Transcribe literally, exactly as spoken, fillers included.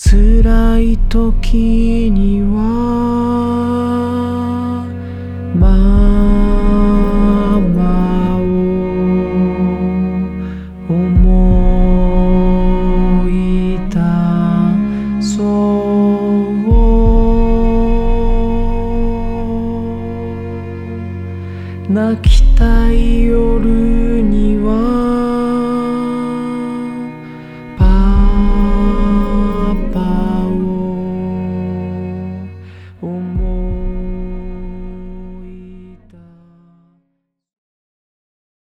辛い時にはママを思い出そう。泣きたい夜